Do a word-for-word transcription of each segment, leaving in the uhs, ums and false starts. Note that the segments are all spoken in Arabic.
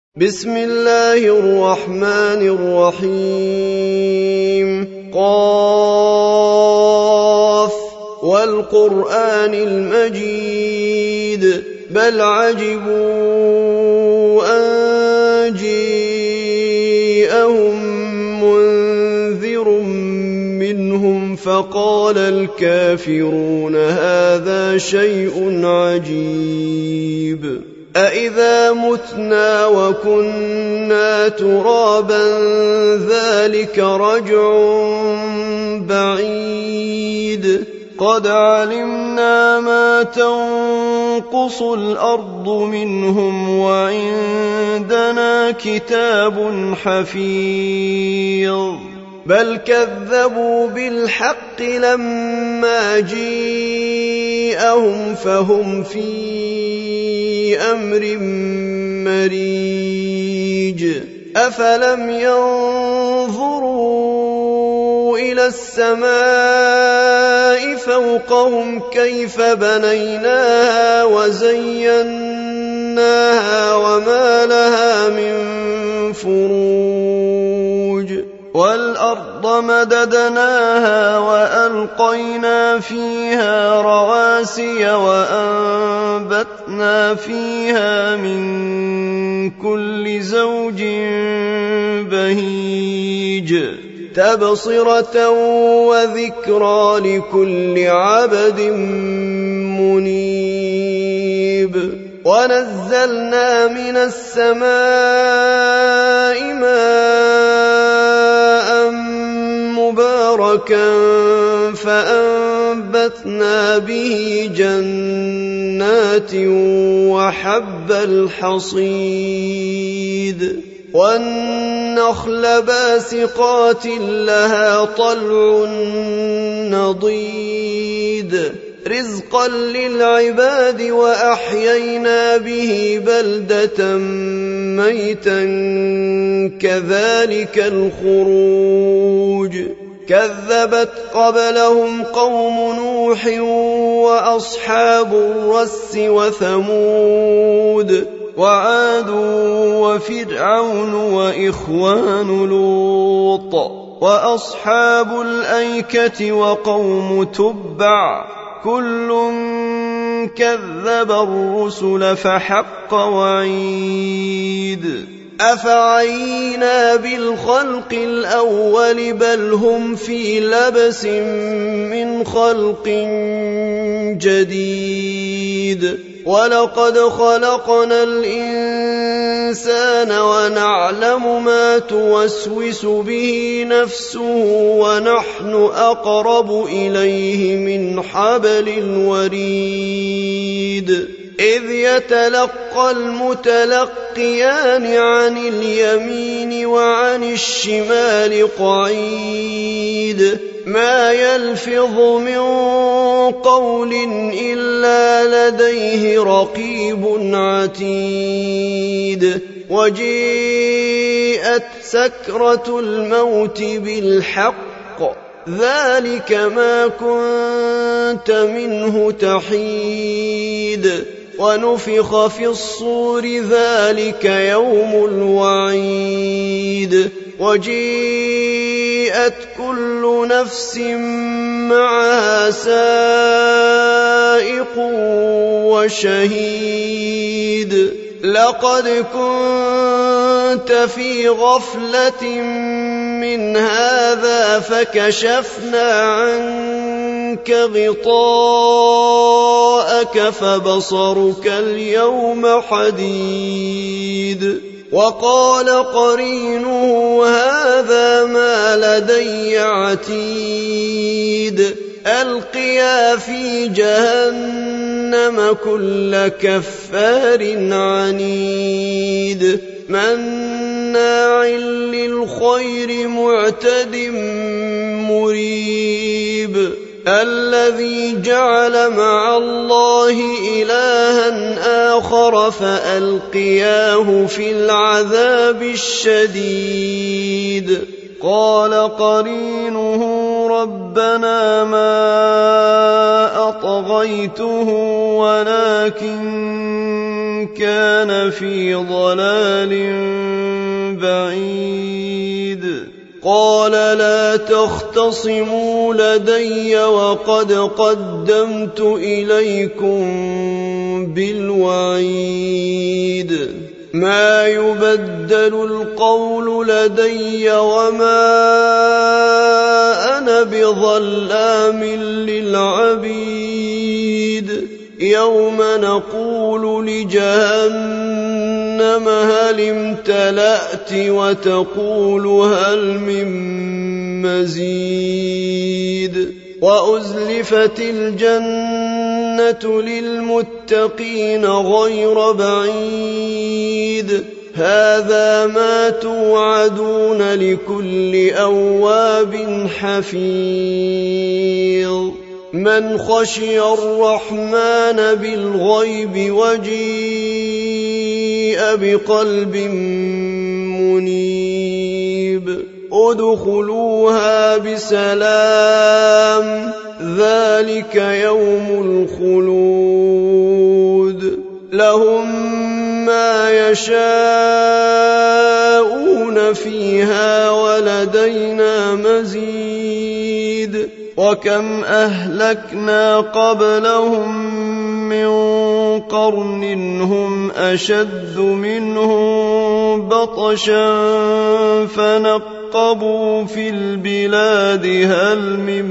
بسم الله الرحمن الرحيم قاف والقرآن المجيد بل عجبوا أن جاءهم منذر منهم فقال الكافرون هذا شيء عجيب أإذا متنا وكنا ترابا ذلك رجع بعيد قد علمنا ما تنقص الأرض منهم وعندنا كتاب حفيظ بل كذبوا بالحق لما جاءهم فهم في أمر مريج أفلم ينظروا إلى السماء فوقهم كيف بنيناها وزيناها وما لها من فروج والأرض مددناها وألقينا فيها رواسي وأنبتنا فيها من كل زوج بهيج تبصرة وذكرى لكل عبد منيب ونزلنا من السماء ماء مباركا فأنبتنا به جنات وحب الحصيد والنخل باسقات لها طلع نضيد رزقا للعباد وأحيينا به بلدة ميتا كذلك الخروج كذبت قبلهم قوم نوح وأصحاب الرس وثمود وعاد وفرعون وإخوان لوط وأصحاب الأيكة وقوم تبع كل كذب الرسل فحق وعيد أفعينا بالخلق الأول بل هم في لبس من خلق جديد ولقد خلقنا الإنسان ونعلم ما توسوس به نفسه ونحن أقرب إليه من حبل الوريد إذ يتلقى المتلقيان عن اليمين وعن الشمال قعيد ما يلفظ من قول إلا لديه رقيب عتيد وجيءت سكرة الموت بالحق ذلك ما كنت منه تحيد ونفخ في الصور ذلك يوم الوعيد وجيءت كل نفس معها سائق وشهيد لقد كنت في غفلة من هذا فكشفنا عنك غطاءك فبصرك اليوم حديد وقال قرينه هذا ما لدي عتيد ألقيا في جهنم كل كفار عنيد مناع للخير معتد مريب الذي جعل مع الله إلها آخر فألقياه في العذاب الشديد قال قرينه ربنا ما أطغيته ولكن كان في ضلال بعيد قال لا تختصموا لدي وقد قدمت إليكم بالوعيد ما يبدل القول لدي وما أنا بظلام للعبيد يوم نقول لجهنم هل امتلأت وتقول هل من مزيد وأزلفت الجنة للمتقين غير بعيد هذا ما توعدون لكل أواب حفيظ من خشي الرحمن بالغيب وجيء بقلب منيب ادخلوها بسلام ذلك يوم الخلود لهم ما يشاءون فيها ولدينا مزيد وكم أهلكنا قبلهم من قرن هم أشد منهم بطشا فنقبوا في البلاد هل من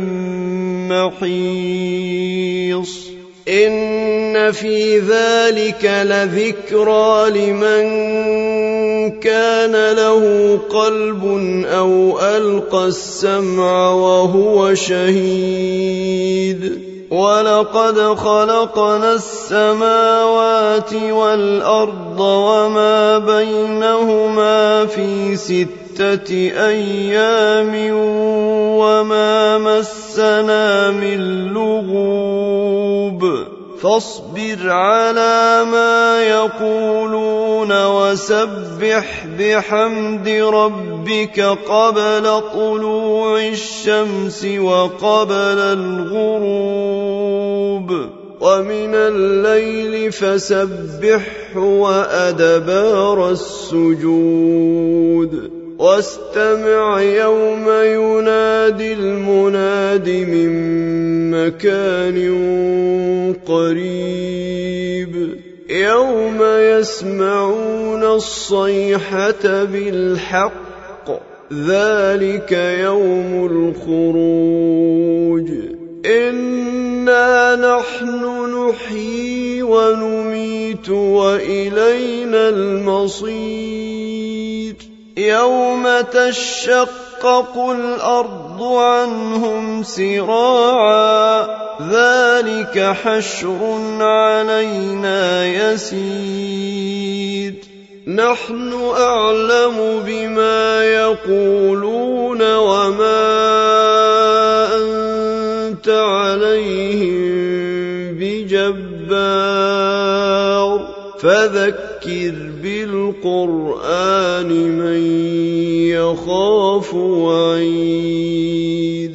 محيص إن في ذلك لذكرى لمن كان له قلب أو ألقى السمع وهو شهيد ولقد خلقنا السماوات والأرض وما بينهما في ستة أيام وما مسنا من لغوب فاصبر على ما يقولون وسبح بحمد ربك قبل طلوع الشمس وقبل الغروب ومن الليل فسبحه وأدبار السجود واستمع يوم ينادي المناد من مكان قريب يوم يسمعون الصيحة بالحق ذلك يوم الخروج إنا نحن نحيي ونميت وإلينا المصير يوم تشقق الأرض عنهم سراعا ذلك حشر علينا يسير نحن أعلم بما يقولون وما أنت عليهم بجبار فذكر بالقرآن من يخاف وعيد